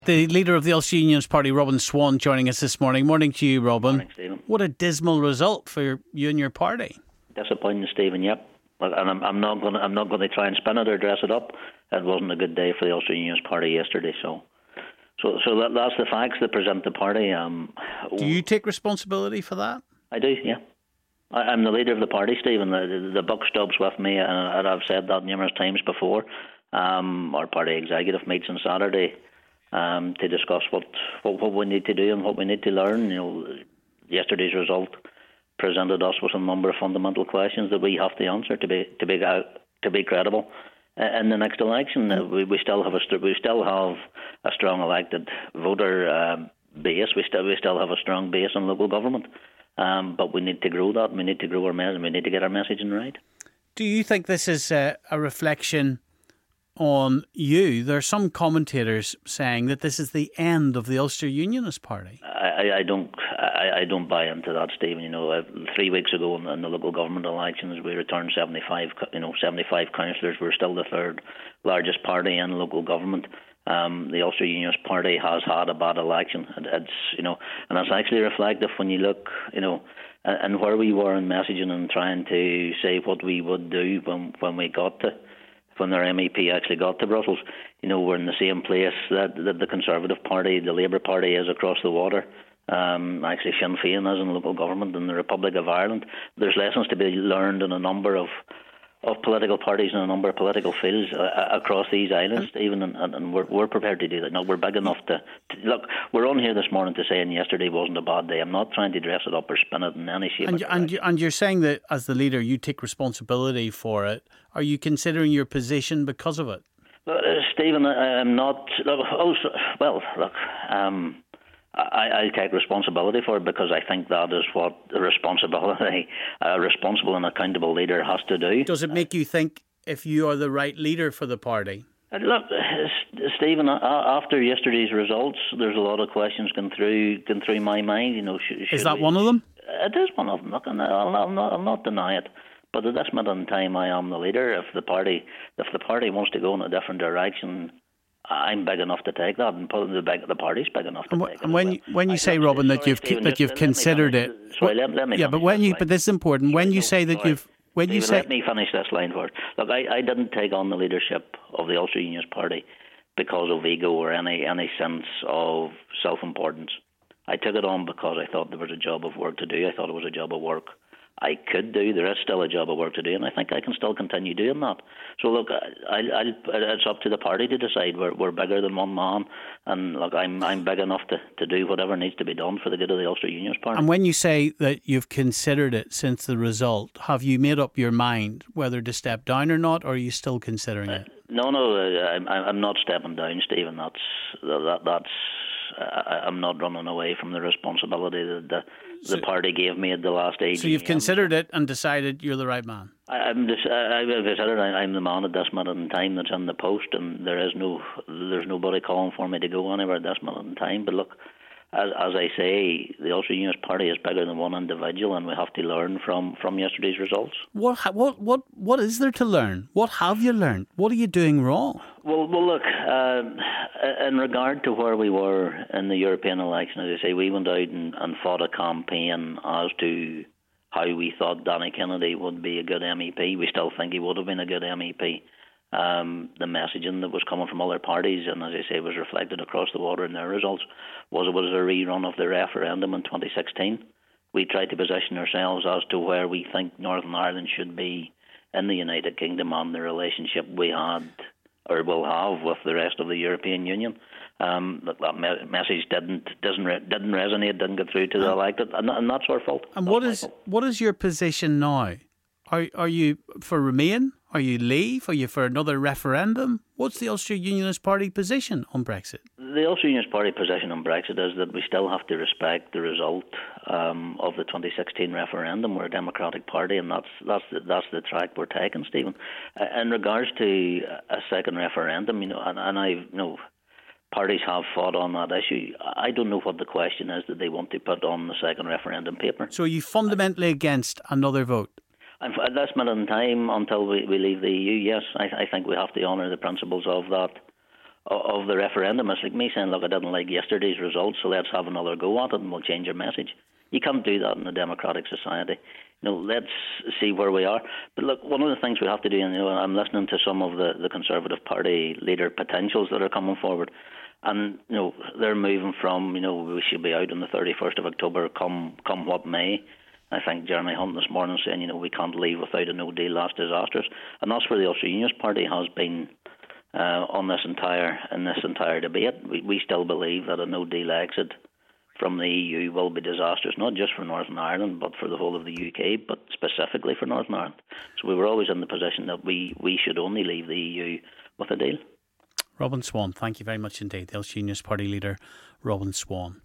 The leader of the Ulster Unionist Party, Robin Swan, joining us this morning. Morning to you, Robin. Morning, Stephen. What a dismal result for you and your party. Disappointing, Stephen. Yep. And I'm not going to try and spin it or dress it up. It wasn't a good day for the Ulster Unionist Party yesterday. So that's the facts that present the party. Do you take responsibility for that? I do. Yeah. I'm the leader of the party, Stephen. The buck stops with me, and I've said that numerous times before. Our party executive meets on Saturday to discuss what we need to do and what we need to learn. Yesterday's result presented us with a number of fundamental questions that we have to answer to be credible in the next election. We still have a strong elected voter base. We still have a strong base in local government, but we need to grow that. We need to grow our message. We need to get our messaging right. Do you think this is a reflection on you? There are some commentators saying that this is the end of the Ulster Unionist Party. I don't buy into that, Stephen. 3 weeks ago in the local government elections, we returned 75 councillors. We're still the third largest party in local government. The Ulster Unionist Party has had a bad election. And it's actually reflective when you look, and where we were in messaging and trying to say what we would do when their MEP actually got to Brussels. We're in the same place that the Conservative Party, the Labour Party is across the water. Actually, Sinn Féin is in local government in the Republic of Ireland. There's lessons to be learned in a number of political parties and a number of political fields across these islands, Stephen, and we're prepared to do that. Now, we're big enough to look. We're on here this morning to say, and yesterday wasn't a bad day. I'm not trying to dress it up or spin it in any shape. And you're saying that as the leader, you take responsibility for it. Are you considering your position because of it? Stephen, I'm not. I take responsibility for it because I think that is what a responsible and accountable leader has to do. Does it make you think if you are the right leader for the party? Look, Stephen, after yesterday's results, there's a lot of questions going through my mind. Is that one of them? It is one of them. Look, I'll not deny it. But at this minute in time, I am the leader. If the party wants to go in a different direction, I'm big enough to take that, and the party's big enough to take it. And when you say, Robin, that you've considered it, let me. Yeah, but this is important. When you say that you've, let me finish this line first. Look, I didn't take on the leadership of the Ulster Unionist Party because of ego or any sense of self-importance. I took it on because I thought there was a job of work to do. I thought it was a job of work I could do. There is still a job of work to do, and I think I can still continue doing that. So look, it's up to the party to decide. We're bigger than one man, and look, I'm big enough to do whatever needs to be done for the good of the Ulster Unionist Party. And when you say that you've considered it since the result, have you made up your mind whether to step down or not, or are you still considering it? No, I'm not stepping down, Stephen. That's I'm not running away from the responsibility that the party gave me at the last AGM. So you've considered it and decided you're the right man? I've considered I'm the man at this minute in time that's in the post, and there's nobody calling for me to go anywhere at this minute in time. But look, as I say, the Ulster Unionist Party is bigger than one individual, and we have to learn from yesterday's results. What is there to learn? What have you learned? What are you doing wrong? Well, look, in regard to where we were in the European election, as I say, we went out and fought a campaign as to how we thought Danny Kennedy would be a good MEP. We still think he would have been a good MEP. The messaging that was coming from other parties, and as I say, was reflected across the water in their results, was a rerun of the referendum in 2016. We tried to position ourselves as to where we think Northern Ireland should be in the United Kingdom and the relationship we had or will have with the rest of the European Union. That message didn't resonate, didn't get through to the elected, and that's our fault. And what is your position now? Are you for Remain? Are you Leave? Are you for another referendum? What's the Ulster Unionist Party position on Brexit? The Ulster Unionist Party position on Brexit is that we still have to respect the result of the 2016 referendum. We're a democratic party, and that's the track we're taking, Stephen. In regards to a second referendum, parties have fought on that issue. I don't know what the question is that they want to put on the second referendum paper. So are you fundamentally against another vote? At this minute in time, until we leave the EU, yes, I think we have to honour the principles of of the referendum. It's like me saying, look, I didn't like yesterday's results, so let's have another go at it and we'll change our message. You can't do that in a democratic society. Let's see where we are. But look, one of the things we have to do, and I'm listening to some of the Conservative Party leader potentials that are coming forward, and they're moving from we should be out on the 31st of October, come what may. I think Jeremy Hunt this morning saying we can't leave without a no deal. That's disastrous, and that's where the Ulster Unionist Party has been on this entire debate. We still believe that a no deal exit from the EU will be disastrous, not just for Northern Ireland, but for the whole of the UK, but specifically for Northern Ireland. So we were always in the position that we should only leave the EU with a deal. Robin Swann, thank you very much indeed. The Ulster Unionist Party leader, Robin Swann.